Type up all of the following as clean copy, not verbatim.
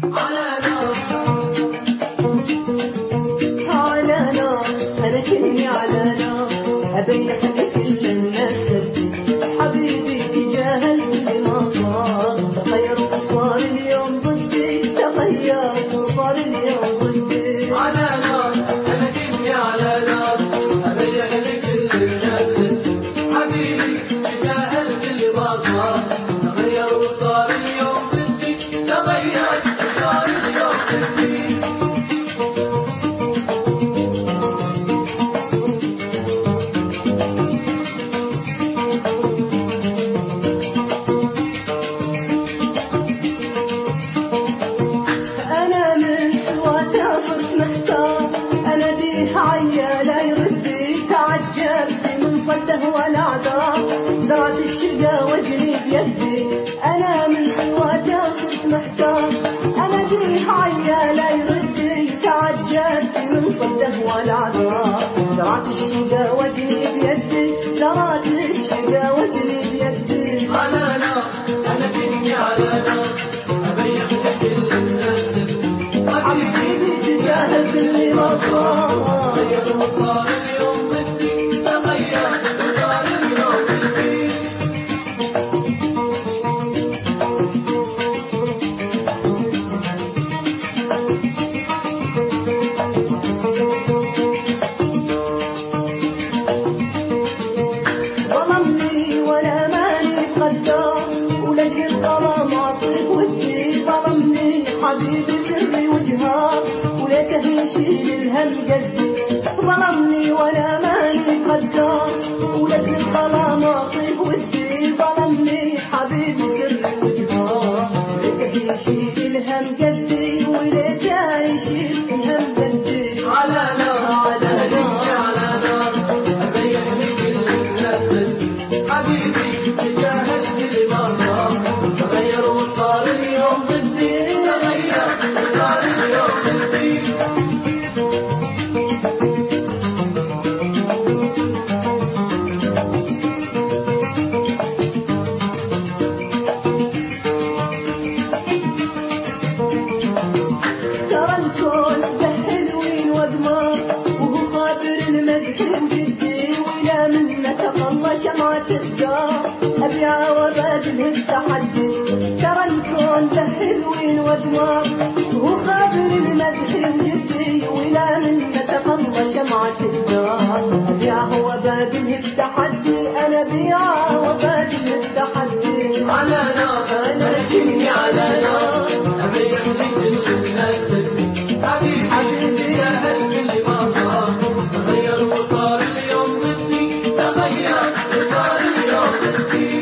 على نار أنا كني على نار أبيح لك كل الناس حبيبي تجاهلت لما صار تغير وصار اليوم ضدي تغير وصار اليوم ضدي على نار أنا كني على نار أبيح لك كل الناس حبيبي تجاهلت لما صار تغير وصار اليوم ضدي تغير وصار اليوم ضدي عيالة يردي تعجبت من صده والأعذار زرعت الشقا وجني بيدي أنا من سواته صرت محتار أنا ديح عيالة يردي تعجبت من صده والأعذار زرعت الشقا وجني بيدي زرعت الشقا وجني بيدي على نار أنا كني على نار أبيح لك كل الناس حبيبي تجاهل كل ما صار تغير وصار اليوم ضدي تغير وصار اليوم ضدي ظلمني ولا ماني قدار ولجل الظلام أعطيك ودي ظلمني حبيبي سري وجهار وليته يشيل الهم قدي ظلمني ولا ماني قدار ولجل الظلام أعطيك ودي ظلمني حبيبي سري وجهار وليته يشيل الهم قدي وليته يشيل الهم قدي على نار أنا كني على نار أبيح لك كل الناس حبيبي تجاهلت لما صار تغير وصار اليوم ضدي تغير وصار اليوم ضدي ترى الكون ده حلوين وأقمار وهو خاطر المزحم جدي ولا منه تخلى شمعة الدار أبيع وبادله التحدي ترى الكون ده حلوين وأقمار وهو خاطر المزحم جدي ولا منه تخلى شمعة الدار أبيع وبادله التحدي أنا أبيع وبادله التحدي على نار أنا كني على نار أبيح لك كل الناس حبيبي تجاهل كل ما صار تغير وصار اليوم ضدي تغير وصار اليوم ضدي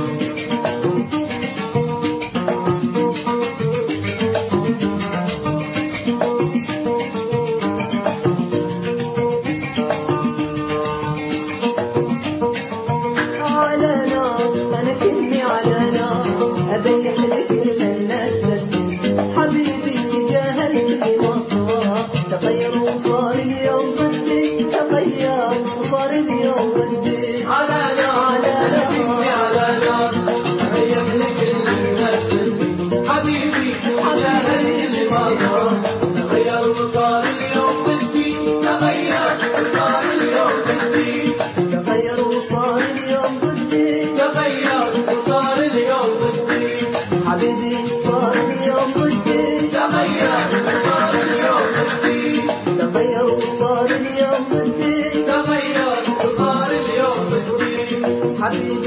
على نار أنا كني على نار أبيح لك كل الناس حبيبي تجاهل كل ما صار تغير وصار اليوم ضدي تغير وصار اليوم ضدي على نار أنا كني على نار أبيح لك كل الناس حبيبي تجاهل كل ما صار تغير وصار اليوم ضدي تغير وصار اليوم ضدي تغير وصار اليوم ضدي تغير وصار اليوم ضدي حبيبي صار اليوم ضدي تغير وصار اليوم ضدي تغير وصار اليوم ضدي تغير وصار اليوم ضدي حبيبي